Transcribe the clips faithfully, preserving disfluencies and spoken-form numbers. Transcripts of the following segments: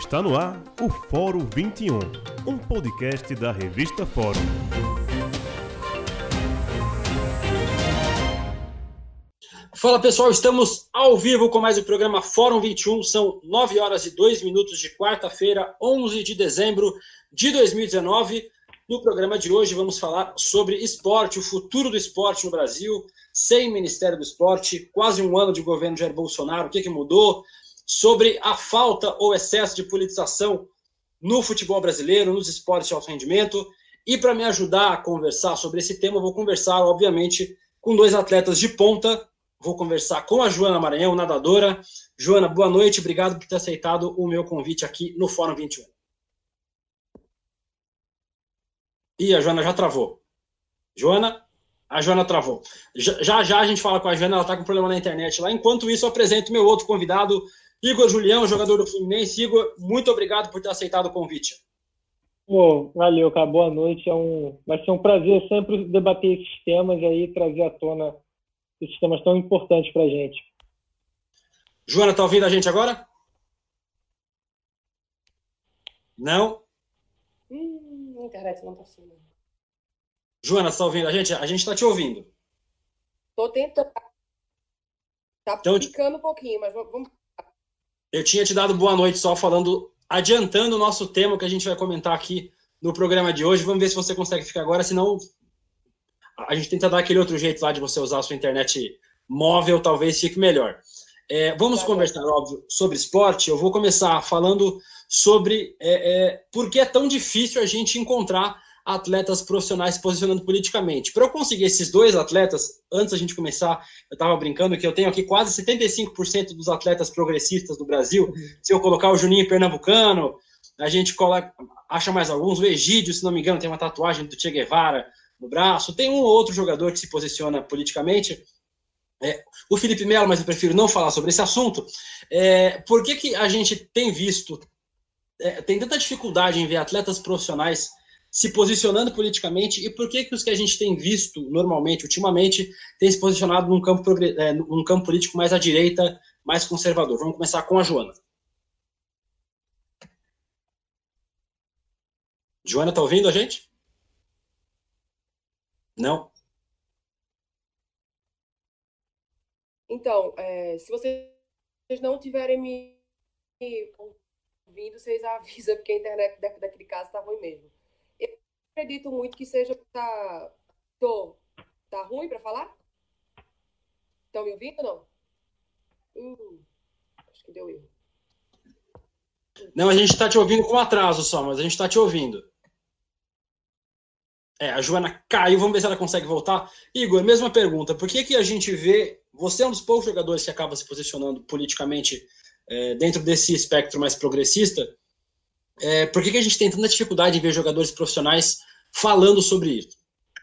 Está no ar o Fórum vinte e um, um podcast da revista Fórum. Fala pessoal, estamos ao vivo com mais o programa Fórum vinte e um, são nove horas e dois minutos de quarta-feira, onze de dezembro de dois mil e dezenove. No programa de hoje vamos falar sobre esporte, o futuro do esporte no Brasil, sem Ministério do Esporte, quase um ano de governo Jair Bolsonaro, o que, que mudou, sobre a falta ou excesso de politização no futebol brasileiro, nos esportes de alto rendimento. E para me ajudar a conversar sobre esse tema, eu vou conversar, obviamente, com dois atletas de ponta. Vou conversar com a Joana Maranhão, nadadora. Joana, boa noite, obrigado por ter aceitado o meu convite aqui no Fórum vinte e um. Ih, a Joana já travou. Joana, a Joana travou. Já, já já a gente fala com a Joana, ela está com problema na internet lá. Enquanto isso, eu apresento meu outro convidado, Igor Julião, jogador do Fluminense. Igor, muito obrigado por ter aceitado o convite. Oh, valeu, cara. Boa noite. É um, vai ser um prazer sempre debater esses temas aí, trazer à tona esses temas tão importantes para a gente. Joana, tá ouvindo a gente agora? Não? Hum, a internet não tá funcionando. Joana, você tá ouvindo a gente? A gente tá te ouvindo. Tô tentando. Tá Então, picando um pouquinho, mas vamos... Eu tinha te dado boa noite só falando, adiantando o nosso tema que a gente vai comentar aqui no programa de hoje. Vamos ver se você consegue ficar agora, senão a gente tenta dar aquele outro jeito lá de você usar a sua internet móvel, talvez fique melhor. É, vamos tá conversar, bem. Óbvio, sobre esporte. Eu vou começar falando sobre é, é, por que é tão difícil a gente encontrar atletas profissionais se posicionando politicamente. Para eu conseguir esses dois atletas, antes da gente começar, eu estava brincando que eu tenho aqui quase setenta e cinco por cento dos atletas progressistas do Brasil. Uhum. Se eu colocar o Juninho Pernambucano, a gente coloca, acha mais alguns, o Egídio, se não me engano, tem uma tatuagem do Che Guevara no braço, tem um ou outro jogador que se posiciona politicamente, é, o Felipe Melo, mas eu prefiro não falar sobre esse assunto. É, por que, que a gente tem visto, é, tem tanta dificuldade em ver atletas profissionais se posicionando politicamente, e por que, que os que a gente tem visto normalmente, ultimamente, tem se posicionado num campo, é, num campo político mais à direita, mais conservador? Vamos começar com a Joana. Joana, tá ouvindo a gente? Não? Então, é, se vocês não tiverem me ouvindo, vocês avisam, porque a internet daquele caso está ruim mesmo. Eu acredito muito que seja... Tá, tô, tá ruim para falar? Estão me ouvindo ou não? Hum, acho que deu erro. Não, a gente está te ouvindo com atraso só, mas a gente está te ouvindo. É, a Joana caiu, vamos ver se ela consegue voltar. Igor, mesma pergunta, por que que a gente vê, você é um dos poucos jogadores que acaba se posicionando politicamente é, dentro desse espectro mais progressista, é, por que que a gente tem tanta dificuldade em ver jogadores profissionais falando sobre isso?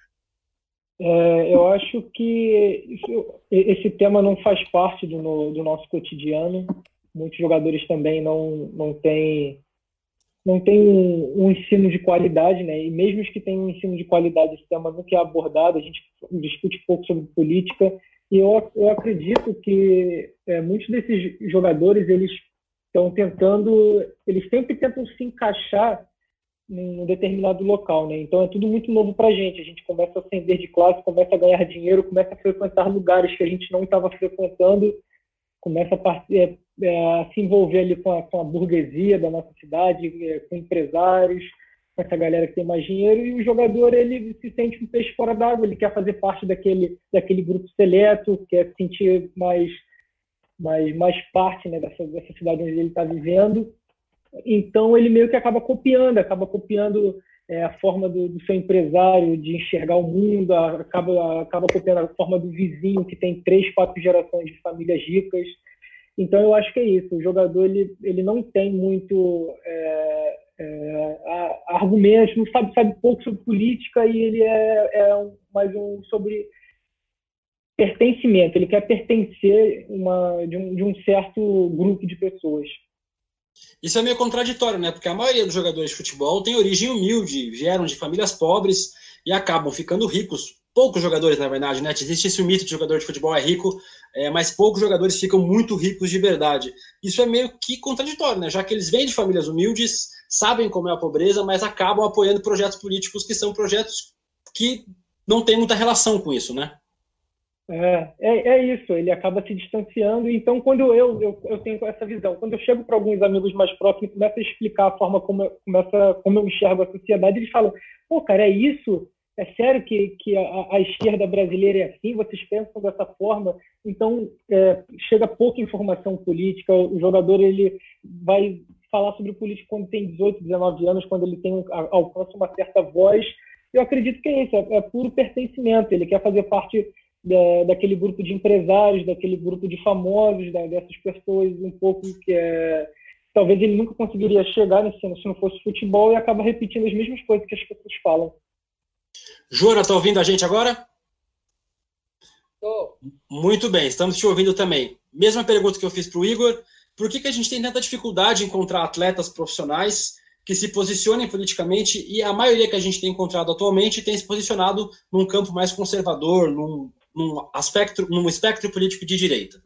É, eu acho que isso, esse tema não faz parte do, no, do nosso cotidiano. Muitos jogadores também não, não têm... não tem um, um ensino de qualidade, né? E mesmo os que têm um ensino de qualidade, esse tema nunca é abordado, a gente discute pouco sobre política, e eu, eu acredito que é, muitos desses jogadores, eles estão tentando, eles sempre tentam se encaixar num determinado local, né? Então é tudo muito novo para a gente, a gente começa a ascender de classe, começa a ganhar dinheiro, começa a frequentar lugares que a gente não estava frequentando, começa a, é, é, a se envolver ali com a, com a burguesia da nossa cidade, é, com empresários, com essa galera que tem mais dinheiro, e o jogador, ele se sente um peixe fora d'água, ele quer fazer parte daquele, daquele grupo seleto, quer se sentir mais, mais, mais parte, né, dessa, dessa cidade onde ele está vivendo. Então ele meio que acaba copiando, acaba copiando é, a forma do, do seu empresário de enxergar o mundo, acaba, acaba copiando a forma do vizinho que tem três, quatro gerações de famílias ricas. Então eu acho que é isso, o jogador ele, ele não tem muito é, é, argumentos, não sabe, sabe pouco sobre política, e ele é, é um, mais um sobre pertencimento, ele quer pertencer uma, de, um, de um certo grupo de pessoas. Isso é meio contraditório, né? Porque a maioria dos jogadores de futebol tem origem humilde, vieram de famílias pobres e acabam ficando ricos poucos jogadores, na verdade, né? Existe esse mito de jogador de futebol é rico, é, mas poucos jogadores ficam muito ricos de verdade. Isso é meio que contraditório, né? Já que eles vêm de famílias humildes, sabem como é a pobreza, mas acabam apoiando projetos políticos que são projetos que não têm muita relação com isso, né? É, é, é isso, ele acaba se distanciando. Então, quando eu, eu, eu tenho essa visão, quando eu chego para alguns amigos mais próximos e começo a explicar a forma como eu, começa, como eu enxergo a sociedade, eles falam, pô, cara, é isso? É sério que, que a, a esquerda brasileira é assim? Vocês pensam dessa forma? Então, é, chega pouca informação política, o jogador ele vai falar sobre política quando tem dezoito, dezenove anos, quando ele tem um, alcança uma certa voz. Eu acredito que é isso, é, é puro pertencimento, ele quer fazer parte Da, daquele grupo de empresários, daquele grupo de famosos, da, dessas pessoas um pouco que é... Talvez ele nunca conseguiria chegar nesse se não fosse futebol e acaba repetindo as mesmas coisas que as pessoas falam. Joana, tá ouvindo a gente agora? Tô. Muito bem, estamos te ouvindo também. Mesma pergunta que eu fiz para o Igor, por que, que a gente tem tanta dificuldade em encontrar atletas profissionais que se posicionem politicamente e a maioria que a gente tem encontrado atualmente tem se posicionado num campo mais conservador, num num aspecto, num espectro político de direita?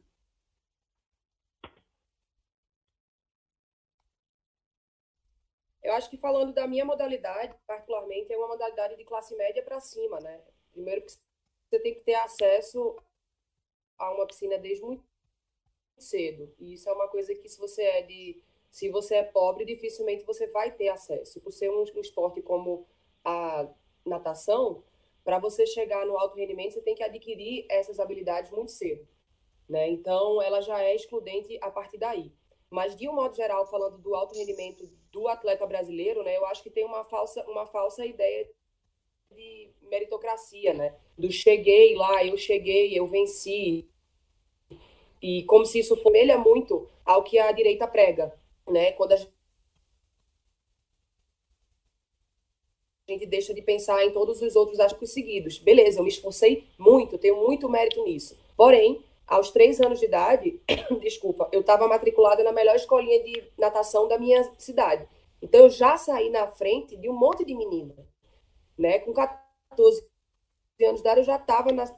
Eu acho que falando da minha modalidade, particularmente, é uma modalidade de classe média para cima, né? Primeiro que você tem que ter acesso a uma piscina desde muito cedo. E isso é uma coisa que se você é de, se você é pobre, dificilmente você vai ter acesso. Por ser um, um esporte como a natação, para você chegar no alto rendimento, você tem que adquirir essas habilidades muito cedo, né? Então, ela já é excludente a partir daí. Mas, de um modo geral, falando do alto rendimento do atleta brasileiro, né, eu acho que tem uma falsa, uma falsa ideia de meritocracia, né? Do cheguei lá, eu cheguei, eu venci. E como se isso semelha muito ao que a direita prega, né? Quando a gente deixa de pensar em todos os outros aspectos seguidos. Beleza, eu me esforcei muito, tenho muito mérito nisso. Porém, aos três anos de idade, desculpa, eu estava matriculada na melhor escolinha de natação da minha cidade. Então, eu já saí na frente de um monte de menina, né? Com catorze anos de idade, eu já estava na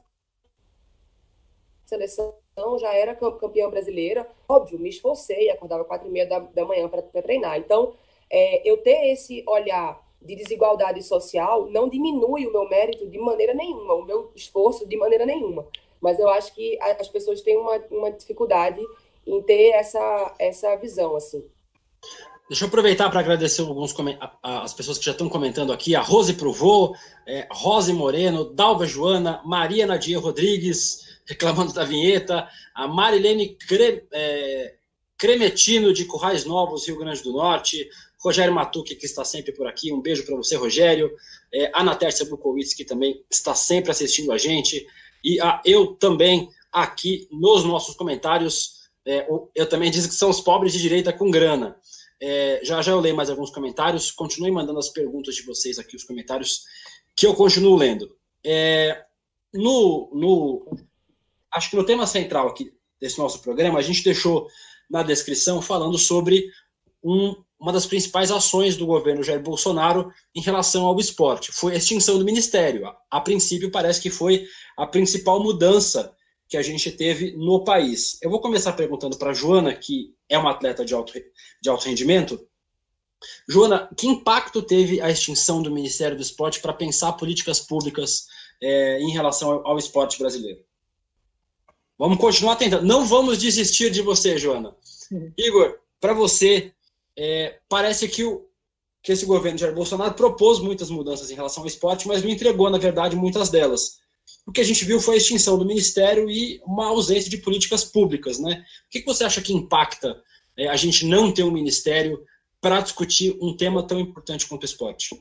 seleção, já era campeã brasileira. Óbvio, me esforcei, acordava quatro e meia da, da manhã para treinar. Então, é, eu ter esse olhar de desigualdade social não diminui o meu mérito de maneira nenhuma, o meu esforço de maneira nenhuma. Mas eu acho que as pessoas têm uma, uma dificuldade em ter essa, essa visão, assim. Deixa eu aproveitar para agradecer alguns as pessoas que já estão comentando aqui, a Rose Provô, é, Rose Moreno, Dalva Joana, Maria Nadia Rodrigues, reclamando da vinheta, a Marilene Cre, é, Cremetino, de Currais Novos, Rio Grande do Norte, Rogério Matuque, que está sempre por aqui, um beijo para você, Rogério, é, Ana Tércia Bukowitz, que também está sempre assistindo a gente, e a, eu também aqui nos nossos comentários, é, eu também disse que são os pobres de direita com grana. É, já já eu leio mais alguns comentários, continuem mandando as perguntas de vocês aqui, os comentários, que eu continuo lendo. É, no, no, acho que no tema central aqui desse nosso programa, a gente deixou na descrição falando sobre um, uma das principais ações do governo Jair Bolsonaro em relação ao esporte. Foi a extinção do ministério. A, a princípio, parece que foi a principal mudança que a gente teve no país. Eu vou começar perguntando para a Joana, que é uma atleta de alto, de alto rendimento. Joana, que impacto teve a extinção do Ministério do Esporte para pensar políticas públicas é, em relação ao, ao esporte brasileiro? Vamos continuar tentando. Não vamos desistir de você, Joana. Uhum. Igor, para você, é, parece que, o, que esse governo de Jair Bolsonaro propôs muitas mudanças em relação ao esporte, mas não entregou, na verdade, muitas delas. O que a gente viu foi a extinção do Ministério e uma ausência de políticas públicas, né? O que você acha que impacta é, a gente não ter um Ministério para discutir um tema tão importante quanto o esporte?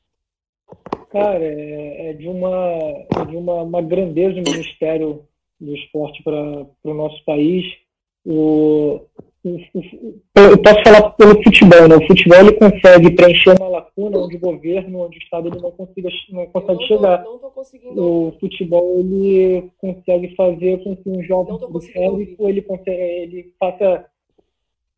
Cara, é, é de, uma, é de uma, uma grandeza o Ministério do Esporte para o nosso país. O, o, o, eu posso falar pelo futebol, né? O futebol ele consegue preencher uma lacuna onde o governo, onde o Estado ele não, consiga, não consegue não chegar. Tô, não tô conseguindo o ouvir. futebol ele consegue fazer com que um jovem do ele, consegue, ele faça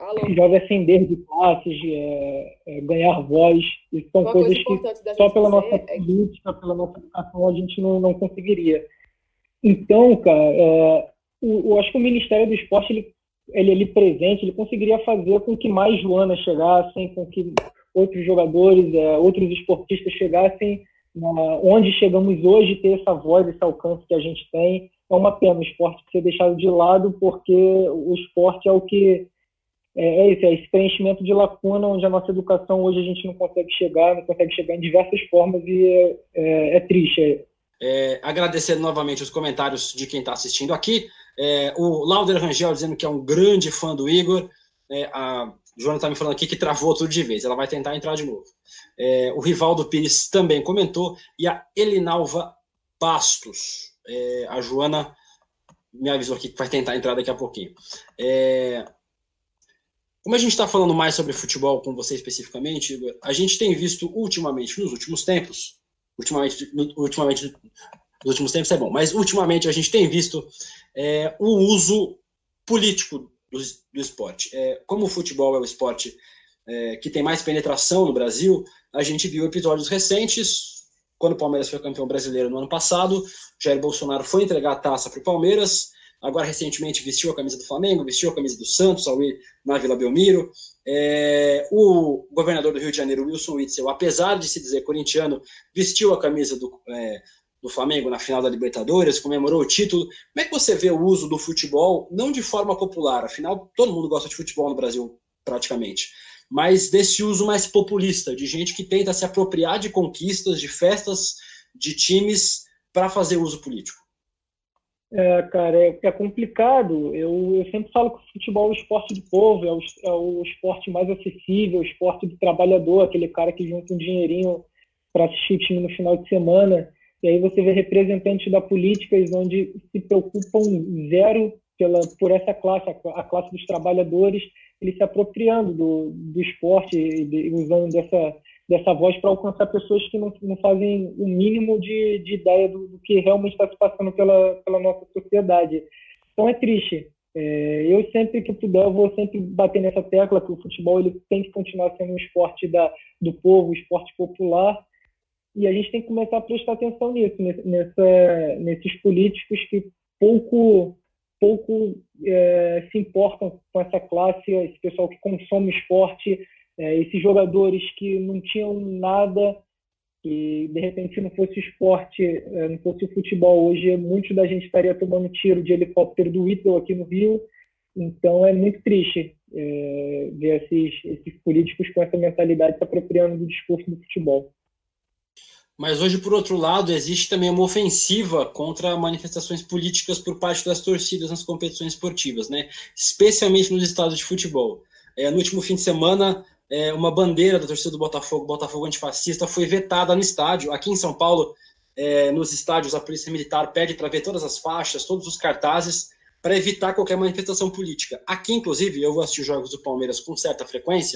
Alô? esse jovem ascender de classes, é, é, ganhar voz. Isso são Uma coisas coisa que importante da só gente pela nossa dizer é que política, pela nossa educação, a gente não, não conseguiria. Então, cara, é, o- eu acho que o Ministério do Esporte, ele, ele ali presente, ele conseguiria fazer com que mais Joanas chegassem, com que outros jogadores, é, outros esportistas chegassem na, onde chegamos hoje, ter essa voz, esse alcance que a gente tem. É uma pena o esporte ser deixado de lado, porque o esporte é o que é, é isso, é esse preenchimento de lacuna onde a nossa educação hoje a gente não consegue chegar, não consegue chegar em diversas formas e é, é, é triste. É, É, agradecendo novamente os comentários de quem está assistindo aqui. É, o Lauder Rangel dizendo que é um grande fã do Igor. É, a Joana está me falando aqui que travou tudo de vez. Ela vai tentar entrar de novo. É, o Rivaldo Pires também comentou. E a Elinalva Bastos. É, a Joana me avisou aqui que vai tentar entrar daqui a pouquinho. É, como a gente está falando mais sobre futebol com você especificamente, Igor, a gente tem visto ultimamente, nos últimos tempos, ultimamente, ultimamente nos últimos tempos é bom, mas ultimamente a gente tem visto é, o uso político do, do esporte. É, como o futebol é o esporte é, que tem mais penetração no Brasil, a gente viu episódios recentes, quando o Palmeiras foi campeão brasileiro no ano passado, Jair Bolsonaro foi entregar a taça para o Palmeiras, agora recentemente vestiu a camisa do Flamengo, vestiu a camisa do Santos ao ir na Vila Belmiro. É, o governador do Rio de Janeiro, Wilson Witzel, apesar de se dizer corintiano, vestiu a camisa do, é, do Flamengo na final da Libertadores, comemorou o título. Como é que você vê o uso do futebol, não de forma popular, afinal todo mundo gosta de futebol no Brasil praticamente, mas desse uso mais populista, de gente que tenta se apropriar de conquistas, de festas, de times para fazer uso político? É, cara, é, é complicado. Eu, eu sempre falo que o futebol é o esporte do povo, é o, é o esporte mais acessível, o esporte do trabalhador, aquele cara que junta um dinheirinho para assistir o time no final de semana. E aí você vê representantes da política onde se preocupam zero pela, por essa classe, a, a classe dos trabalhadores, eles se apropriando do, do esporte e de, usando dessa, dessa voz para alcançar pessoas que não, não fazem o mínimo de, de ideia do, do que realmente está se passando pela, pela nossa sociedade. Então é triste. É, eu sempre que puder, eu vou sempre bater nessa tecla que o futebol ele tem que continuar sendo um esporte da, do povo, um esporte popular, e a gente tem que começar a prestar atenção nisso, nessa, nesses políticos que pouco, pouco é, se importam com essa classe, esse pessoal que consome esporte, é, esses jogadores que não tinham nada, e de repente se não fosse o esporte, é, não fosse o futebol, hoje muitos da gente estaria tomando tiro de helicóptero do Whittle aqui no Rio. Então é muito triste é, ver esses, esses políticos com essa mentalidade se apropriando do discurso do futebol. Mas hoje, por outro lado, existe também uma ofensiva contra manifestações políticas por parte das torcidas nas competições esportivas, né? Especialmente nos estádios de futebol. É, no último fim de semana, é, uma bandeira da torcida do Botafogo, Botafogo Antifascista, foi vetada no estádio. Aqui em São Paulo, é, nos estádios, a Polícia Militar pede para ver todas as faixas, todos os cartazes, para evitar qualquer manifestação política. Aqui, inclusive, eu vou assistir os jogos do Palmeiras com certa frequência.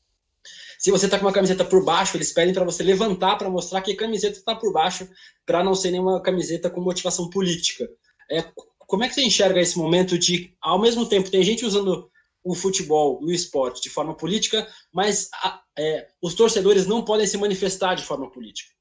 Se você está com uma camiseta por baixo, eles pedem para você levantar para mostrar que a camiseta está por baixo, para não ser nenhuma camiseta com motivação política. É, como é que você enxerga esse momento de, ao mesmo tempo, tem gente usando o futebol e o esporte de forma política, mas a, é, os torcedores não podem se manifestar de forma política?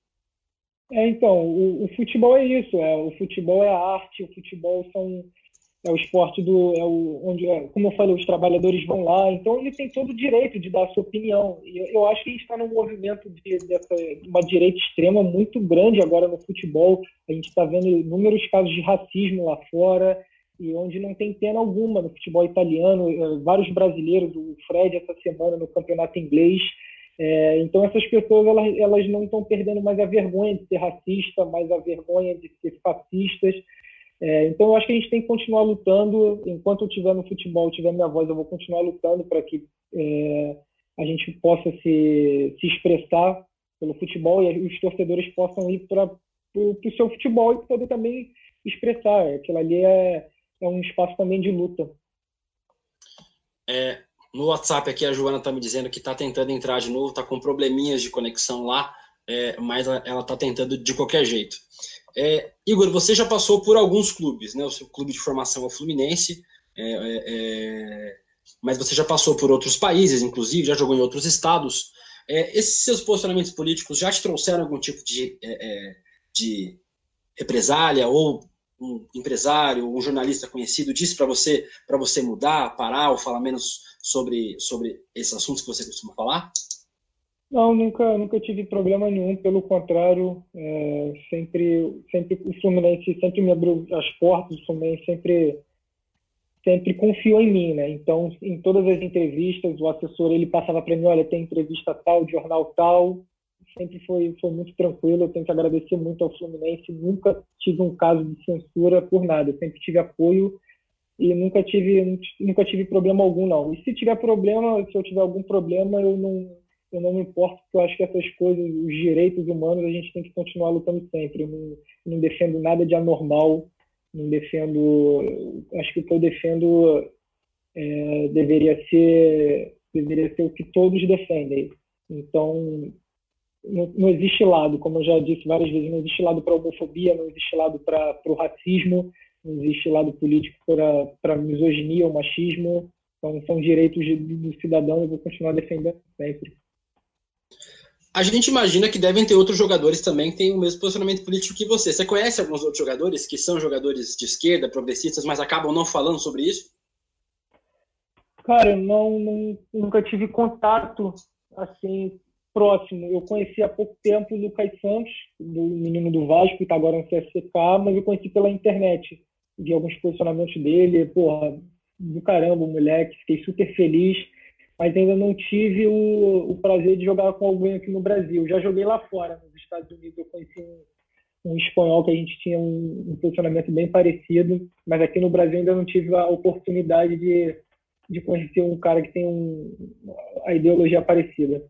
É, então, o, o futebol é isso, é, o futebol é a arte, o futebol são... é o esporte do, é o, onde, como eu falei, os trabalhadores vão lá, então ele tem todo o direito de dar a sua opinião. E eu acho que a gente está num movimento de, dessa, de uma direita extrema muito grande agora no futebol. A gente está vendo inúmeros casos de racismo lá fora, e onde não tem pena alguma no futebol italiano. Vários brasileiros, o Fred essa semana no campeonato inglês. É, então essas pessoas elas, elas não estão perdendo mais a vergonha de ser racista, mais a vergonha de ser fascistas. É, então eu acho que a gente tem que continuar lutando. Enquanto eu estiver no futebol, tiver minha voz, eu vou continuar lutando para que é, a gente possa se, se expressar pelo futebol e os torcedores possam ir para o seu futebol e poder também expressar. Aquilo ali é, é um espaço também de luta. É, no WhatsApp aqui a Joana está me dizendo que está tentando entrar de novo, está com probleminhas de conexão lá, é, mas ela está tentando de qualquer jeito. É, Igor, você já passou por alguns clubes, né? O seu clube de formação é o Fluminense, é, é, mas você já passou por outros países, inclusive, já jogou em outros estados. É, esses seus posicionamentos políticos já te trouxeram algum tipo de, é, de represália, ou um empresário, um jornalista conhecido disse para você, para você mudar, parar ou falar menos sobre, sobre esses assuntos que você costuma falar? Não, nunca, nunca tive problema nenhum, pelo contrário, é, sempre, sempre o Fluminense sempre me abriu as portas, o Fluminense sempre, sempre confiou em mim, né? Então, em todas as entrevistas, o assessor ele passava para mim, olha, tem entrevista tal, jornal tal, sempre foi, foi muito tranquilo. Eu tenho que agradecer muito ao Fluminense, nunca tive um caso de censura por nada, eu sempre tive apoio e nunca tive, nunca tive problema algum, não. E se tiver problema, se eu tiver algum problema, eu não eu não me importo, porque eu acho que essas coisas, os direitos humanos, a gente tem que continuar lutando sempre. Eu não, não defendo nada de anormal, não defendo... Acho que o que eu defendo é, deveria ser, deveria ser o que todos defendem. Então, não, não existe lado, como eu já disse várias vezes, não existe lado para a homofobia, não existe lado para o racismo, não existe lado político para a misoginia ou machismo. Então, são direitos do cidadão e eu vou continuar defendendo sempre. A gente imagina que devem ter outros jogadores também que têm o mesmo posicionamento político que você. Você conhece alguns outros jogadores que são jogadores de esquerda, progressistas, mas acabam não falando sobre isso? Cara, eu não, não, nunca tive contato assim próximo. Eu conheci há pouco tempo o Lucas Santos, do menino do Vasco, que está agora no C S K, mas eu conheci pela internet. Vi alguns posicionamentos dele, porra, do caramba, moleque, fiquei super feliz. Mas ainda não tive o, o prazer de jogar com alguém aqui no Brasil. Já joguei lá fora, nos Estados Unidos. Eu conheci um, um espanhol que a gente tinha um, um posicionamento bem parecido, mas aqui no Brasil ainda não tive a oportunidade de, de conhecer um cara que tem um, a ideologia parecida.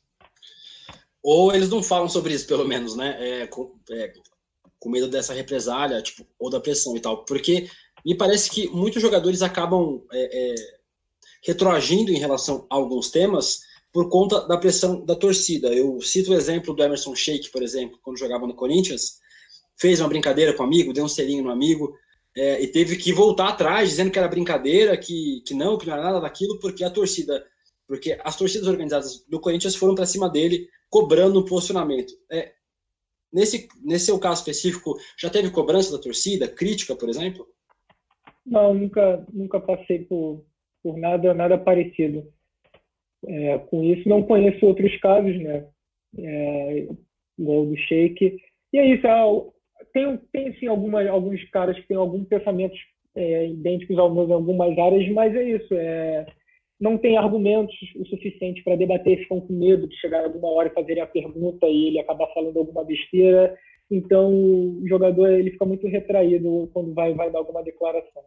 Ou eles não falam sobre isso, pelo menos, né? É, com, é, com medo dessa represália, tipo, ou da pressão e tal. Porque me parece que muitos jogadores acabam... É, é, retroagindo em relação a alguns temas por conta da pressão da torcida. Eu cito o exemplo do Emerson Sheik, por exemplo, quando jogava no Corinthians, fez uma brincadeira com um amigo, deu um selinho no amigo, é, e teve que voltar atrás, dizendo que era brincadeira, que, que não, que não era nada daquilo, porque a torcida, porque as torcidas organizadas do Corinthians foram para cima dele, cobrando um posicionamento. É, nesse, nesse seu caso específico, já teve cobrança da torcida, crítica, por exemplo? Não, nunca, nunca passei por por nada, nada parecido é, com isso. Não conheço outros casos, né? É, igual do Sheik. E é isso. É, tem, tem sim, alguma, alguns caras que têm alguns pensamentos é, idênticos ao meu em algumas áreas, mas é isso. É, não tem argumentos o suficiente para debater, ficam com medo de chegar alguma hora e fazerem a pergunta e ele acabar falando alguma besteira. Então, o jogador ele fica muito retraído quando vai, vai dar alguma declaração.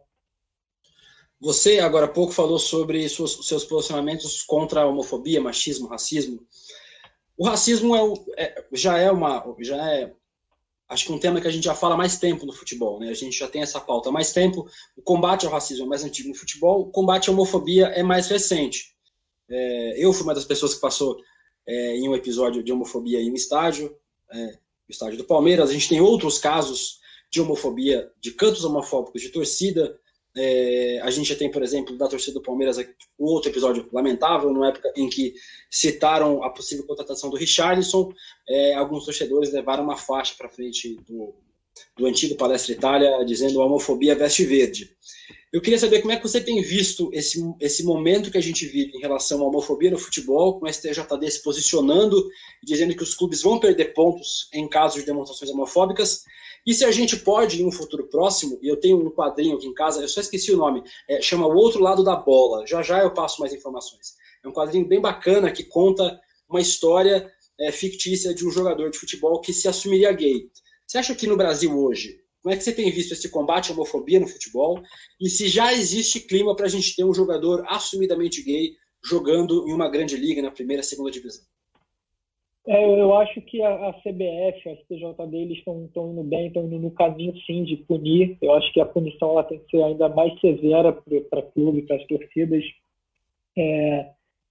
Você, agora há pouco, falou sobre seus, seus posicionamentos contra a homofobia, machismo, racismo. O racismo é, é, já é uma... já é, acho que um tema que a gente já fala há mais tempo no futebol, né? A gente já tem essa pauta há mais tempo. O combate ao racismo é mais antigo no futebol, o combate à homofobia é mais recente. É, eu fui uma das pessoas que passou é, em um episódio de homofobia em um estádio, é, o estádio do Palmeiras. A gente tem outros casos de homofobia, de cantos homofóbicos, de torcida. É, a gente já tem, por exemplo, da torcida do Palmeiras, um outro episódio lamentável, numa época em que citaram a possível contratação do Richarlison. É, alguns torcedores levaram uma faixa para frente do, do antigo Palestra Itália, dizendo a homofobia veste verde. Eu queria saber como é que você tem visto esse, esse momento que a gente vive em relação à homofobia no futebol, com o S T J D se posicionando, dizendo que os clubes vão perder pontos em caso de demonstrações homofóbicas. E se a gente pode, em um futuro próximo, e eu tenho um quadrinho aqui em casa, eu só esqueci o nome, é, chama O Outro Lado da Bola. Já já eu passo mais informações. É um quadrinho bem bacana que conta uma história é, fictícia de um jogador de futebol que se assumiria gay. Você acha que no Brasil hoje, como é que você tem visto esse combate à homofobia no futebol? E se já existe clima para a gente ter um jogador assumidamente gay jogando em uma grande liga, na primeira, segunda divisão? É, eu acho que a, a C B F, a S T J D, eles estão indo bem, estão indo no caminho, sim, de punir. Eu acho que a punição ela tem que ser ainda mais severa para clube, para as torcidas. É...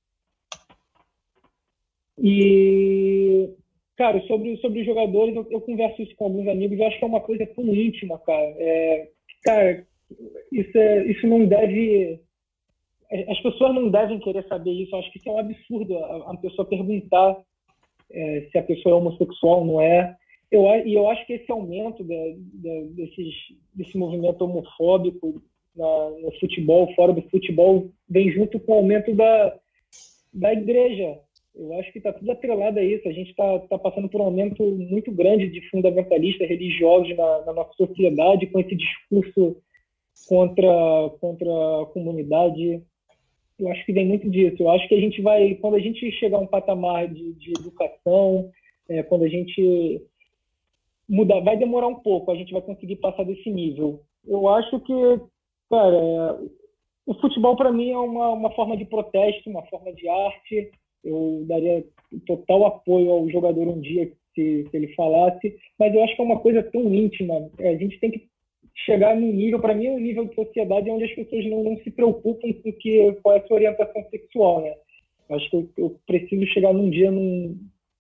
E, cara, sobre, sobre os jogadores, eu, eu converso isso com alguns amigos, eu acho que é uma coisa tão íntima, cara. É, cara, isso, é, isso não deve... as pessoas não devem querer saber isso. Eu acho que isso é um absurdo, a, a pessoa perguntar é, se a pessoa é homossexual ou não é. Eu, e eu acho que esse aumento da, da, desses, desse movimento homofóbico na, no futebol, fora do futebol, vem junto com o aumento da, da igreja. Eu acho que está tudo atrelado a isso. A gente está tá passando por um aumento muito grande de fundamentalistas religiosos na, na nossa sociedade, com esse discurso contra, contra a comunidade. Eu acho que vem muito disso. Eu acho que a gente vai, quando a gente chegar a um patamar de, de educação, é, quando a gente mudar, vai demorar um pouco, a gente vai conseguir passar desse nível. Eu acho que, cara, é, o futebol para mim é uma, uma forma de protesto, uma forma de arte. Eu daria total apoio ao jogador um dia se, se ele falasse, mas eu acho que é uma coisa tão íntima. A gente tem que chegar num nível, para mim, é um nível de sociedade onde as pessoas não, não se preocupam com que, qual é a sua orientação sexual, né? Eu acho que eu, eu preciso chegar num dia num,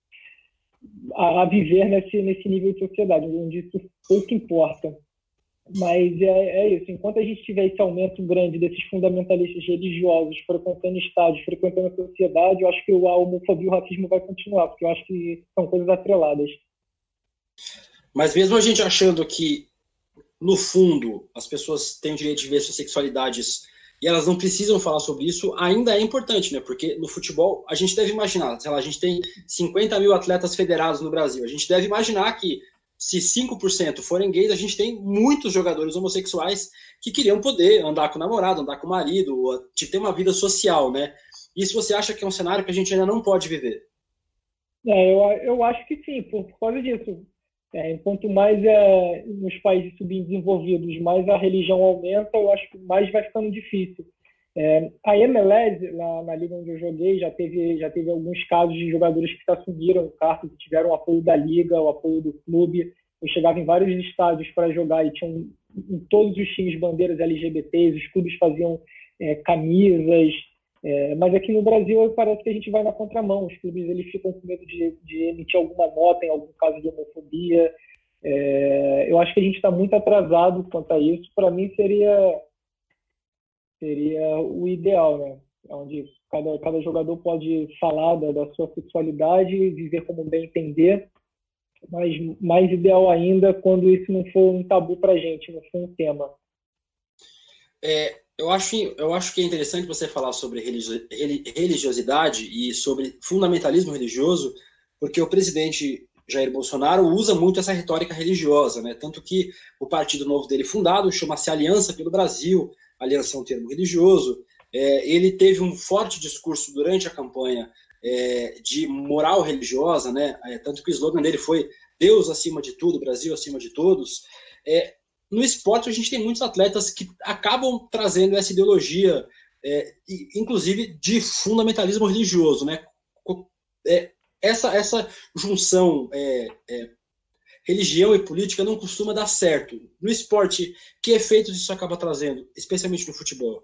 a, a viver nesse, nesse nível de sociedade, onde isso pouco importa. Mas é, é isso, enquanto a gente tiver esse aumento grande desses fundamentalistas religiosos frequentando estádios, frequentando a sociedade, eu acho que a homofobia e o racismo vai continuar, porque eu acho que são coisas atreladas. Mas mesmo a gente achando que, no fundo, as pessoas têm o direito de ver suas sexualidades e elas não precisam falar sobre isso, ainda é importante, né? Porque no futebol, a gente deve imaginar, sei lá, a gente tem cinquenta mil atletas federados no Brasil, a gente deve imaginar que se cinco por cento forem gays, a gente tem muitos jogadores homossexuais que queriam poder andar com o namorado, andar com o marido, de ter uma vida social, né? Isso você acha que é um cenário que a gente ainda não pode viver? É, eu, eu acho que sim, por, por causa disso. É, quanto mais é, nos países subdesenvolvidos, mais a religião aumenta, eu acho que mais vai ficando difícil. É, a M L S, na, na liga onde eu joguei, já teve, já teve alguns casos de jogadores que assumiram o cargo, que tiveram o apoio da liga, o apoio do clube. Eu chegava em vários estádios para jogar e tinham em todos os times bandeiras L G B T, os clubes faziam é, camisas, é, mas aqui no Brasil parece que a gente vai na contramão. Os clubes eles ficam com medo de, de emitir alguma nota em algum caso de homofobia. É, eu acho que a gente está muito atrasado quanto a isso. Para mim seria seria o ideal, né? Onde cada, cada jogador pode falar da, da sua sexualidade, viver como bem entender, mas mais ideal ainda quando isso não for um tabu para a gente, não for um tema. É, eu, acho, eu acho que é interessante você falar sobre religiosidade e sobre fundamentalismo religioso, porque o presidente Jair Bolsonaro usa muito essa retórica religiosa, né? Tanto que o partido novo dele fundado chama-se Aliança pelo Brasil. Aliança é um termo religioso. É, ele teve um forte discurso durante a campanha é, de moral religiosa, né? É, tanto que o slogan dele foi Deus acima de tudo, Brasil acima de todos. É, no esporte, a gente tem muitos atletas que acabam trazendo essa ideologia, é, inclusive de fundamentalismo religioso, né? É, essa, essa junção é, é, religião e política não costuma dar certo. No esporte, que efeitos isso acaba trazendo, especialmente no futebol?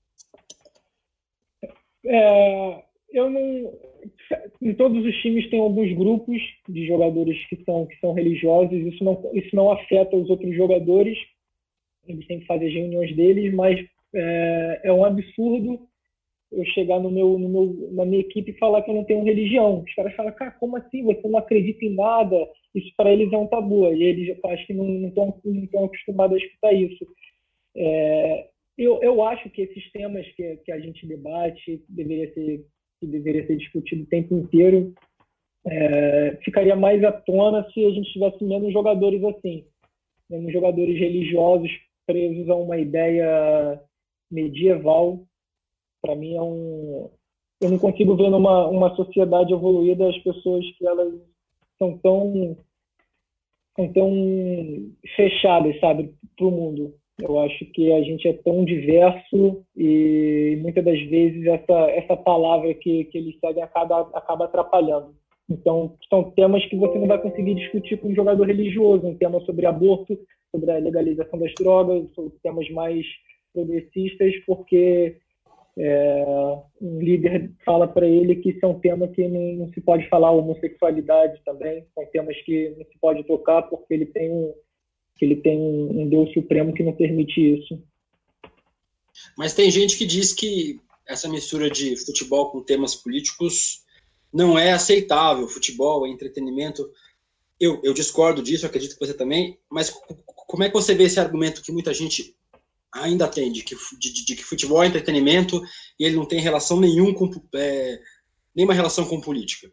É, eu não... Em todos os times tem alguns grupos de jogadores que são, que são religiosos, isso não, isso não afeta os outros jogadores, eles têm que fazer as reuniões deles, mas é, é um absurdo eu chegar no meu, no meu, na minha equipe e falar que eu não tenho religião. Os caras falam, cara, como assim? Você não acredita em nada? Isso para eles é um tabu. E eles, eu acho que não estão não estão acostumados a escutar isso. É, eu, eu acho que esses temas que, que a gente debate deveria ser, que deveria ser discutido o tempo inteiro. É, ficaria mais à tona se a gente tivesse menos jogadores assim, menos jogadores religiosos presos a uma ideia medieval. Para mim é um... Eu não consigo ver numa uma sociedade evoluída as pessoas que elas são tão, são tão fechadas, sabe, para o mundo. Eu acho que a gente é tão diverso e muitas das vezes essa, essa palavra que, que eles seguem acaba, acaba atrapalhando. Então, são temas que você não vai conseguir discutir com um jogador religioso, um tema sobre aborto, sobre a legalização das drogas, sobre temas mais progressistas, porque é, um líder fala para ele que são temas que não, não se pode falar, homossexualidade também, são temas que não se pode tocar porque ele tem um, que ele tem um, um Deus supremo que não permite isso. Mas tem gente que diz que essa mistura de futebol com temas políticos não é aceitável. Futebol é entretenimento. Eu, eu discordo disso, acredito que você também, mas como é que você vê esse argumento que muita gente ainda tem, de que, de, de que futebol é entretenimento e ele não tem relação nenhum com, é, nenhuma relação com política?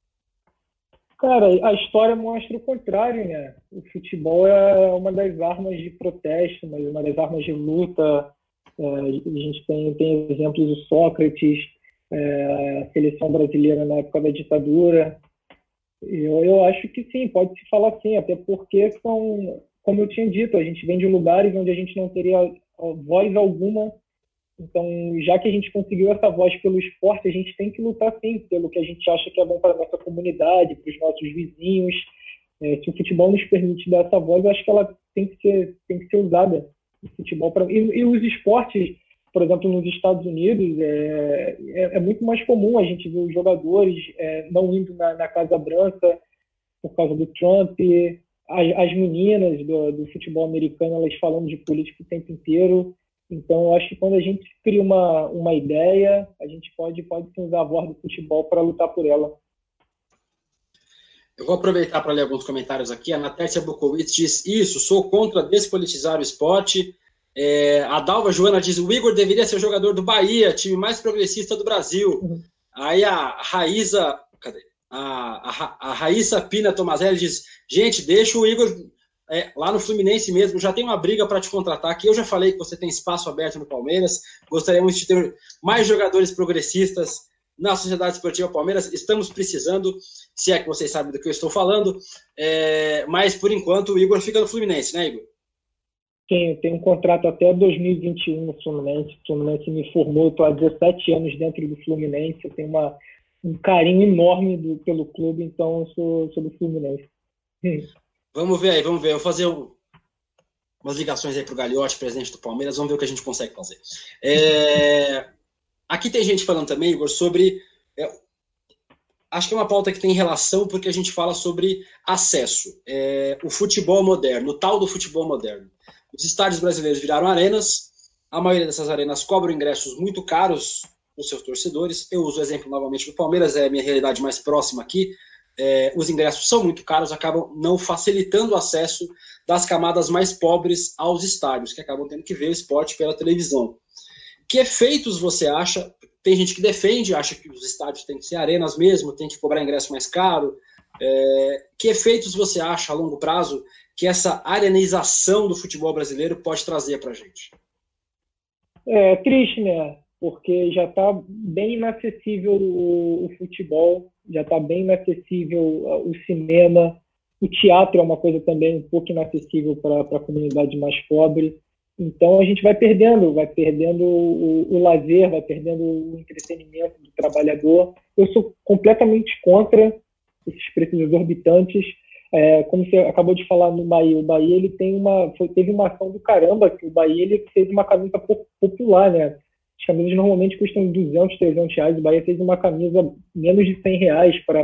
Cara, a história mostra o contrário, né? O futebol é uma das armas de protesto, mas uma das armas de luta. É, a gente tem, tem exemplos do Sócrates, é, a seleção brasileira na época da ditadura. Eu, eu acho que sim, pode se falar sim, até porque são, como eu tinha dito, a gente vem de lugares onde a gente não teria voz alguma. Então, já que a gente conseguiu essa voz pelo esporte, a gente tem que lutar sim pelo que a gente acha que é bom para a nossa comunidade, para os nossos vizinhos. É, se o futebol nos permite dar essa voz, eu acho que ela tem que ser, tem que ser usada. O futebol pra... e, e os esportes, por exemplo, nos Estados Unidos, é, é, é muito mais comum a gente ver os jogadores é, não indo na, na Casa Branca por causa do Trump. As, as meninas do, do futebol americano, elas falando de política o tempo inteiro. Então, eu acho que quando a gente cria uma, uma ideia, a gente pode, pode usar a voz do futebol para lutar por ela. Eu vou aproveitar para ler alguns comentários aqui. A Natércia Bukowitz diz isso, sou contra despolitizar o esporte. É, a Dalva Joana diz, o Igor deveria ser jogador do Bahia, time mais progressista do Brasil. Uhum. Aí a Raíza, cadê? A, a, a Raíssa Pina Tomazelli diz, gente, deixa o Igor... É, lá no Fluminense mesmo, já tem uma briga para te contratar, que eu já falei que você tem espaço aberto no Palmeiras, gostaríamos de ter mais jogadores progressistas na Sociedade Esportiva Palmeiras, estamos precisando, se é que vocês sabem do que eu estou falando, é, mas por enquanto o Igor fica no Fluminense, né, Igor? Sim, tem um contrato até dois mil e vinte e um no Fluminense, o Fluminense me formou, estou há dezessete anos dentro do Fluminense, eu tenho uma, um carinho enorme do, pelo clube, então eu sou, sou do Fluminense. Hum. Vamos ver aí, vamos ver. Eu vou fazer um, umas ligações aí para o Gagliotti, presidente do Palmeiras, vamos ver o que a gente consegue fazer. É, aqui tem gente falando também, Igor, sobre... É, acho que é uma pauta que tem relação porque a gente fala sobre acesso. É, o futebol moderno, o tal do futebol moderno. Os estádios brasileiros viraram arenas, a maioria dessas arenas cobram ingressos muito caros os seus torcedores. Eu uso o exemplo novamente do Palmeiras, é a minha realidade mais próxima aqui. É, os ingressos são muito caros, acabam não facilitando o acesso das camadas mais pobres aos estádios, que acabam tendo que ver o esporte pela televisão. Que efeitos você acha? Tem gente que defende, acha que os estádios têm que ser arenas mesmo, tem que cobrar ingresso mais caro. É, que efeitos você acha a longo prazo que essa arenização do futebol brasileiro pode trazer para a gente? É triste, né? Porque já está bem inacessível o, o futebol, já está bem inacessível o cinema, o teatro é uma coisa também um pouco inacessível para a comunidade mais pobre. Então a gente vai perdendo, vai perdendo o, o lazer, vai perdendo o entretenimento do trabalhador. Eu sou completamente contra esses preços exorbitantes. É, como você acabou de falar no Bahia, o Bahia ele tem uma, foi, teve uma ação do caramba, que o Bahia ele fez uma camisa popular, né? As camisas normalmente custam duzentos, trezentos reais. O Bahia fez uma camisa menos de cem reais para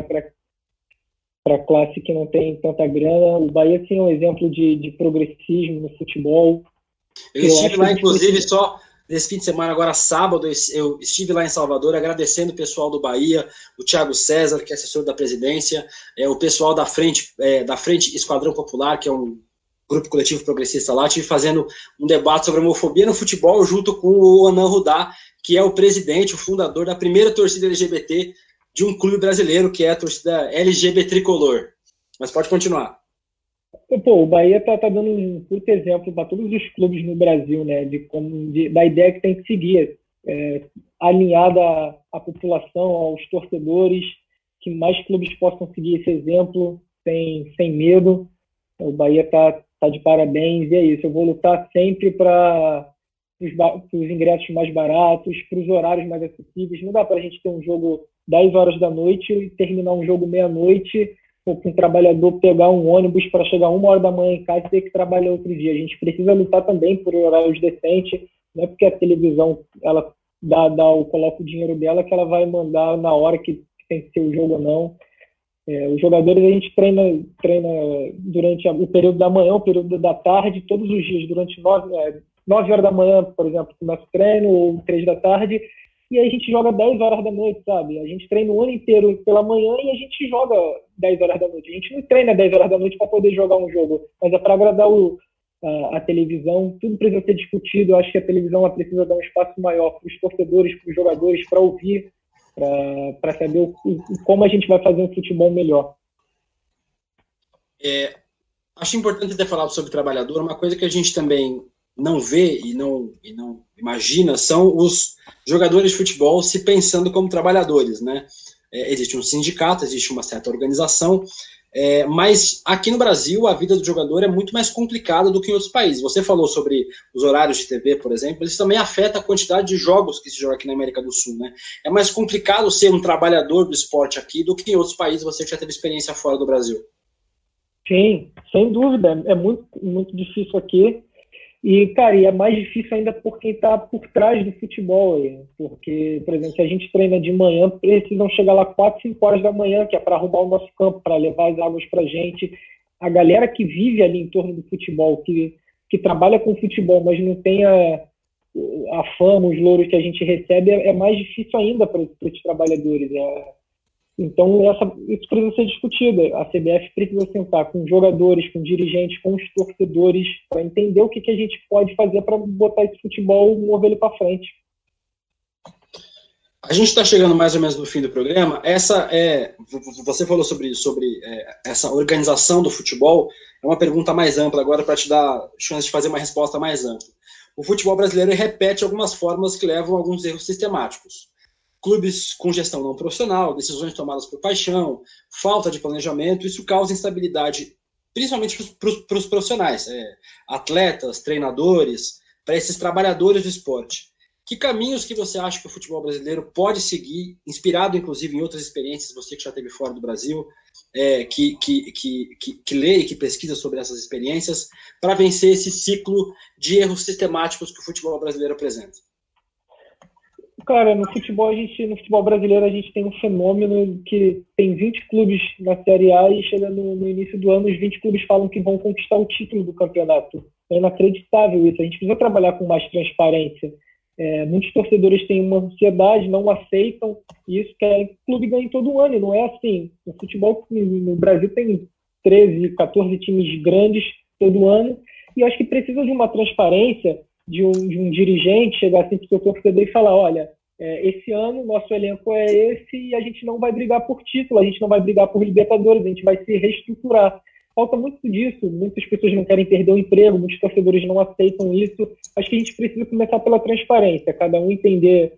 a classe que não tem tanta grana. O Bahia tem um exemplo de, de progressismo no futebol. Eu, eu estive lá, inclusive, precisa... só nesse fim de semana, agora sábado, eu estive lá em Salvador agradecendo o pessoal do Bahia, o Thiago César, que é assessor da presidência, é, o pessoal da frente, é, da frente Esquadrão Popular, que é um grupo coletivo progressista lá, estive fazendo um debate sobre homofobia no futebol junto com o Onan Rudá, que é o presidente, o fundador da primeira torcida L G B T de um clube brasileiro, que é a torcida L G B Tricolor. Mas pode continuar. Pô, o Bahia tá, tá dando um puto exemplo para todos os clubes no Brasil, né, de como, de, da ideia que tem que seguir, é, alinhada à população, aos torcedores, que mais clubes possam seguir esse exemplo sem, sem medo. O Bahia tá Tá de parabéns, e é isso. Eu vou lutar sempre para os ingressos mais baratos, para os horários mais acessíveis. Não dá para a gente ter um jogo dez horas da noite e terminar um jogo meia-noite, ou para um trabalhador pegar um ônibus para chegar uma hora da manhã em casa e ter que trabalhar outro dia. A gente precisa lutar também por horários decentes. Não é porque a televisão ela dá, dá, coloca o dinheiro dela que ela vai mandar na hora que tem que ser o jogo ou não. É, os jogadores a gente treina, treina durante o período da manhã, o período da tarde, todos os dias, durante nove, é, nove horas da manhã, por exemplo, começa o treino, ou três da tarde, e aí a gente joga dez horas da noite, sabe? A gente treina o ano inteiro pela manhã e a gente joga dez horas da noite. A gente não treina dez horas da noite para poder jogar um jogo, mas é para agradar o, a, a televisão. Tudo precisa ser discutido. Eu acho que a televisão ela precisa dar um espaço maior para os torcedores, para os jogadores, para ouvir, para saber o, o, como a gente vai fazer um futebol melhor. É, acho importante ter falado sobre trabalhador. Uma coisa que a gente também não vê e não, e não imagina são os jogadores de futebol se pensando como trabalhadores, né? É, existe um sindicato, existe uma certa organização, é, mas aqui no Brasil a vida do jogador é muito mais complicada do que em outros países. Você falou sobre os horários de T V, por exemplo, isso também afeta a quantidade de jogos que se joga aqui na América do Sul, né? É mais complicado ser um trabalhador do esporte aqui do que em outros países. Você que já teve experiência fora do Brasil. Sim, sem dúvida, é muito, muito difícil aqui. E, cara, e é mais difícil ainda por quem está por trás do futebol. Porque, por exemplo, se a gente treina de manhã, precisam chegar lá quatro, cinco horas da manhã, que é para arrumar o nosso campo, para levar as águas para a gente. A galera que vive ali em torno do futebol, que, que trabalha com futebol, mas não tem a, a fama, os louros que a gente recebe, é, é mais difícil ainda para os trabalhadores. É, Então, essa, isso precisa ser discutido. A C B F precisa sentar com jogadores, com dirigentes, com os torcedores, para entender o que, que a gente pode fazer para botar esse futebol e mover ele para frente. A gente está chegando mais ou menos no fim do programa. Essa é, você falou sobre, sobre é, essa organização do futebol. É uma pergunta mais ampla agora para te dar chance de fazer uma resposta mais ampla. O futebol brasileiro repete algumas formas que levam a alguns erros sistemáticos. Clubes com gestão não profissional, decisões tomadas por paixão, falta de planejamento, isso causa instabilidade, principalmente para os profissionais, é, atletas, treinadores, para esses trabalhadores do esporte. Que caminhos que você acha que o futebol brasileiro pode seguir, inspirado inclusive em outras experiências, você que já esteve fora do Brasil, é, que, que, que, que, que lê e que pesquisa sobre essas experiências, para vencer esse ciclo de erros sistemáticos que o futebol brasileiro apresenta? Cara, no futebol, a gente, no futebol brasileiro a gente tem um fenômeno que tem vinte clubes na Série A e chega no, no início do ano, os vinte clubes falam que vão conquistar o título do campeonato. É inacreditável isso. A gente precisa trabalhar com mais transparência. É, muitos torcedores têm uma ansiedade, não aceitam isso, que é, o clube ganha todo ano. Não é assim. No futebol, no Brasil, tem treze, quatorze times grandes todo ano. E eu acho que precisa de uma transparência, de um, de um dirigente chegar assim para o seu torcedor e falar, olha, é, esse ano nosso elenco é esse e a gente não vai brigar por título, a gente não vai brigar por Libertadores, a gente vai se reestruturar. Falta muito disso, muitas pessoas não querem perder o emprego, muitos torcedores não aceitam isso. Acho que a gente precisa começar pela transparência, cada um entender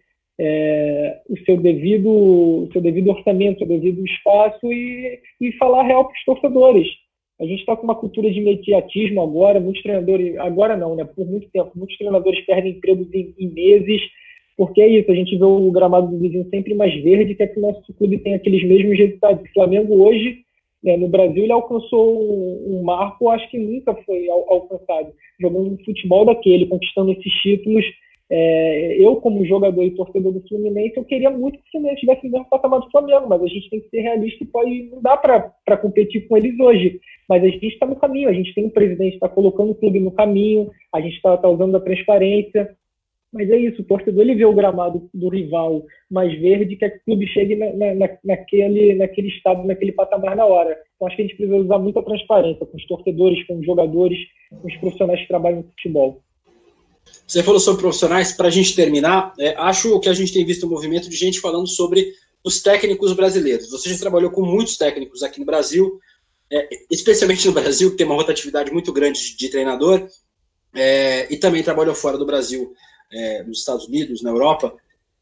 é, o seu devido, o seu devido orçamento, o seu devido espaço e, e falar real para os torcedores. A gente está com uma cultura de imediatismo agora, muitos treinadores, agora não, né? Por muito tempo, muitos treinadores perdem empregos em, em meses, porque é isso, a gente vê o gramado do vizinho sempre mais verde, que é que o nosso clube tem aqueles mesmos resultados. O Flamengo hoje, né, no Brasil, ele alcançou um, um marco, acho que nunca foi al, alcançado, jogando um futebol daquele, conquistando esses títulos. É, eu, como jogador e torcedor do Fluminense, eu queria muito que o Fluminense tivesse o mesmo patamar do Flamengo, mas a gente tem que ser realista e pode, não dá para competir com eles hoje. Mas a gente está no caminho, a gente tem um presidente que está colocando o clube no caminho, a gente está tá usando a transparência. Mas é isso, o torcedor ele vê o gramado do rival mais verde, quer que o clube chegue na, na, naquele, naquele estado, naquele patamar na hora. Então acho que a gente precisa usar muita transparência com os torcedores, com os jogadores, com os profissionais que trabalham no futebol. Você falou sobre profissionais, para a gente terminar, é, acho que a gente tem visto um movimento de gente falando sobre os técnicos brasileiros. Você já trabalhou com muitos técnicos aqui no Brasil, é, especialmente no Brasil, que tem uma rotatividade muito grande de, de treinador, é, e também trabalhou fora do Brasil, é, nos Estados Unidos, na Europa.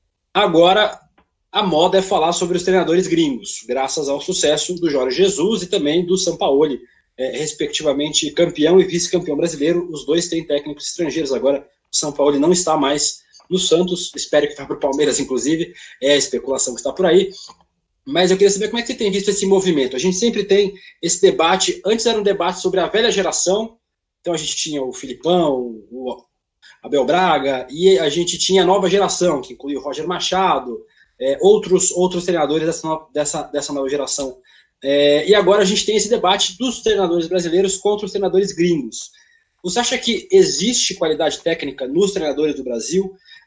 Agora, a moda é falar sobre os treinadores gringos, graças ao sucesso do Jorge Jesus e também do Sampaoli, é, respectivamente campeão e vice-campeão brasileiro. Os dois têm técnicos estrangeiros agora. O Sampaoli não está mais no Santos, espero que vá para o Palmeiras, inclusive, é a especulação que está por aí. Mas eu queria saber como é que você tem visto esse movimento. A gente sempre tem esse debate, antes era um debate sobre a velha geração, então a gente tinha o Filipão, o Abel Braga, e a gente tinha a nova geração, que inclui o Roger Machado, é, outros, outros treinadores dessa, dessa, dessa nova geração. É, e agora a gente tem esse debate dos treinadores brasileiros contra os treinadores gringos. Você acha que existe qualidade técnica nos treinadores do Brasil?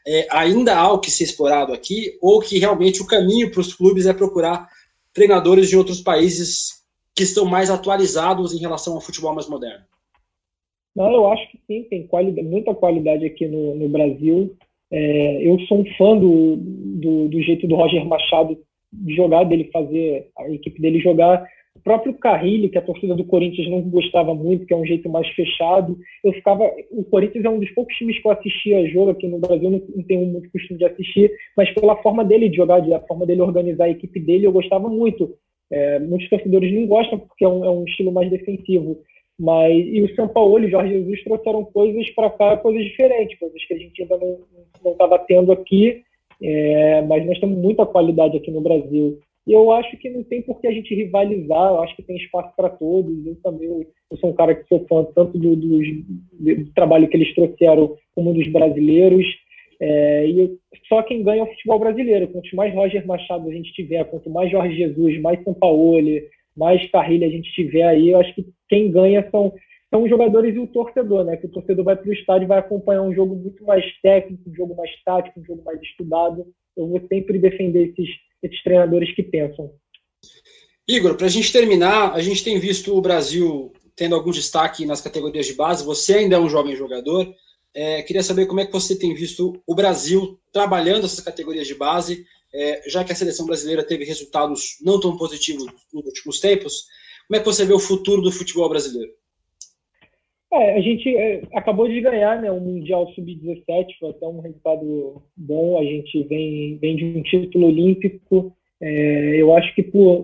é, ainda há o que ser explorado aqui, ou que realmente o caminho para os clubes é procurar treinadores de outros países que estão mais atualizados em relação ao futebol mais moderno? Não, eu acho que sim, tem qualidade, muita qualidade aqui no, no Brasil. É, eu sou um fã do, do, do jeito do Roger Machado de jogar, dele fazer a equipe dele jogar. O próprio Carrilho, que a torcida do Corinthians não gostava muito, que é um jeito mais fechado. Eu ficava, o Corinthians é um dos poucos times que eu assistia jogo aqui no Brasil, não, não tenho muito costume de assistir, mas pela forma dele de jogar, da forma dele organizar a equipe dele, eu gostava muito. É, muitos torcedores não gostam porque é um, é um estilo mais defensivo. Mas, e o São Paulo e o Jorge Jesus trouxeram coisas para cá, coisas diferentes, coisas que a gente ainda não estava tendo aqui, é, mas nós temos muita qualidade aqui no Brasil. E eu acho que não tem por que a gente rivalizar, eu acho que tem espaço para todos. Eu também eu sou um cara que sou fã tanto do, do, do trabalho que eles trouxeram como dos brasileiros. É, e só quem ganha é o futebol brasileiro. Quanto mais Roger Machado a gente tiver, quanto mais Jorge Jesus, mais São Paulo, mais Carrilho a gente tiver aí, eu acho que quem ganha são, são os jogadores e o torcedor, né? Que o torcedor vai para o estádio e vai acompanhar um jogo muito mais técnico, um jogo mais tático, um jogo mais estudado. Eu vou sempre defender esses, esses treinadores que pensam. Igor, para a gente terminar, a gente tem visto o Brasil tendo algum destaque nas categorias de base. Você ainda é um jovem jogador. É, queria saber como é que você tem visto o Brasil trabalhando essas categorias de base, é, já que a seleção brasileira teve resultados não tão positivos nos últimos tempos. Como é que você vê o futuro do futebol brasileiro? É, a gente é, acabou de ganhar, né, o Mundial sub dezessete, foi até um resultado bom. A gente vem, vem de um título olímpico. É, eu acho que por,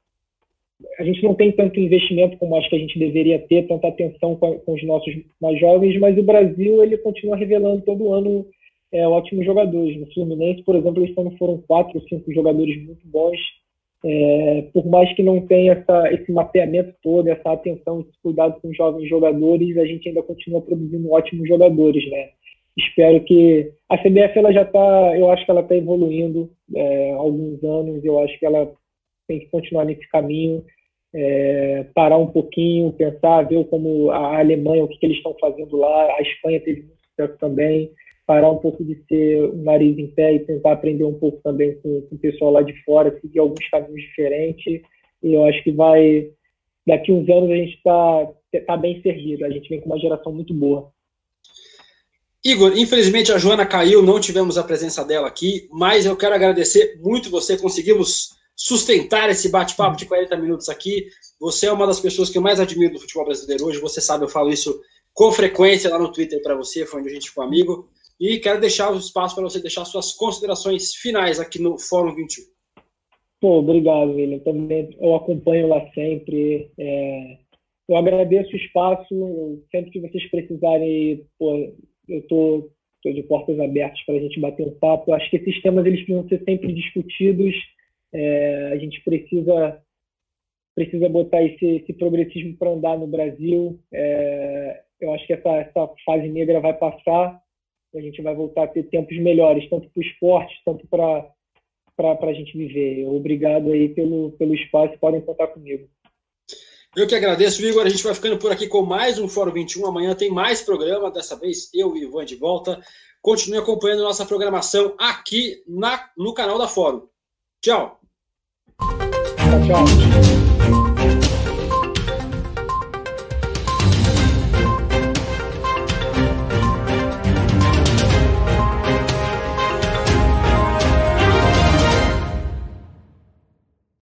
a gente não tem tanto investimento como acho que a gente deveria ter, tanta atenção com, com os nossos mais jovens, mas o Brasil ele continua revelando todo ano é, ótimos jogadores. No Fluminense, por exemplo, eles foram quatro ou cinco jogadores muito bons. É, por mais que não tenha essa, esse mapeamento todo, essa atenção, esse cuidado com os jovens jogadores, a gente ainda continua produzindo ótimos jogadores, né? Espero que a C B F ela já está, eu acho que ela está evoluindo é, há alguns anos. Eu acho que ela tem que continuar nesse caminho, é, parar um pouquinho, pensar, ver como a Alemanha, o que, que eles estão fazendo lá. A Espanha teve muito sucesso também. Parar um pouco de ser o nariz em pé e tentar aprender um pouco também com, com o pessoal lá de fora, seguir alguns caminhos diferentes. E eu acho que vai, daqui uns anos a gente está tá bem servido, a gente vem com uma geração muito boa. Igor, infelizmente a Joana caiu, não tivemos a presença dela aqui, mas eu quero agradecer muito você, conseguimos sustentar esse bate-papo de quarenta minutos aqui. Você é uma das pessoas que eu mais admiro do futebol brasileiro hoje, você sabe, eu falo isso com frequência lá no Twitter para você, foi onde a gente ficou amigo. E quero deixar o espaço para você deixar suas considerações finais aqui no Fórum vinte e um. Pô, obrigado, William. Também eu acompanho lá sempre. É, eu agradeço o espaço. Sempre que vocês precisarem, pô, eu tô, tô de portas abertas para a gente bater um papo. Eu acho que esses temas eles precisam ser sempre discutidos. É, a gente precisa precisa botar esse, esse progressismo para andar no Brasil. É, eu acho que essa, essa fase negra vai passar. A gente vai voltar a ter tempos melhores, tanto para o esporte, tanto para a gente viver. Obrigado aí pelo, pelo espaço, podem contar comigo. Eu que agradeço, Igor. A gente vai ficando por aqui com mais um Fórum vinte e um. Amanhã tem mais programa, dessa vez eu e o Ivan de volta. Continue acompanhando nossa programação aqui na, no canal da Fórum. Tchau. Tchau, tchau.